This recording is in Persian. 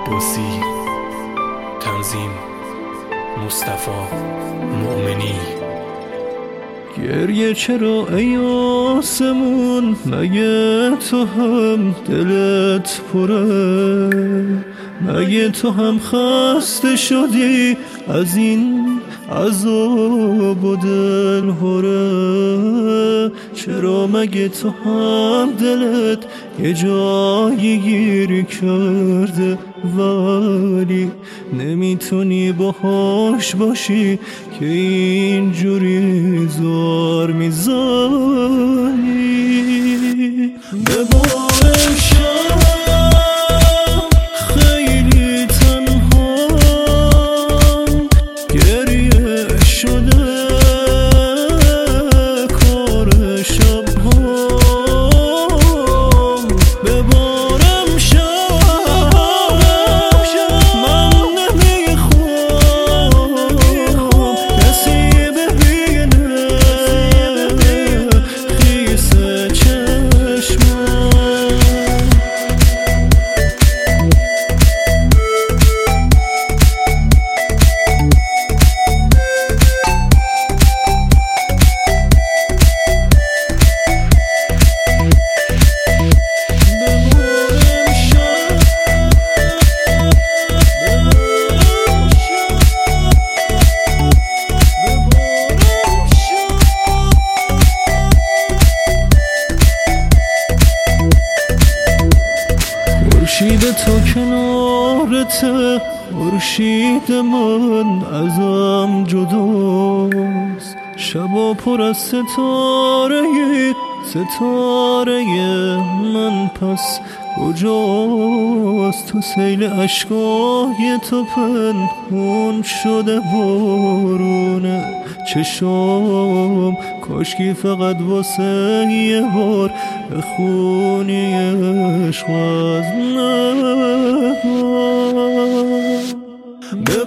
عباسی. تنظیم مصطفی مؤمنی. گریه چرا ای آسمون، مگه تو هم دلت پره؟ مگه تو هم خسته شدی از این عذاب و دل هره؟ چرا مگه تو هم دلت یه جایی گیر کرده ولی نمیتونی باهاش باشی که اینجوری زار میزنی؟ ببارم شب خیلی تنها گریه شده کار شبهام. ببارم شب من نمیخوام کسی ببینه خیس چشمم. خورشید تو کنارته، خورشید من ازم جداست. شبا پر از ستاره، ستاره من پس کجاست؟ تو سیل اشکای تو پنهون شده بارونه چشام. کاشکی فقط واسه یه بار بخونی عشق از نگاه.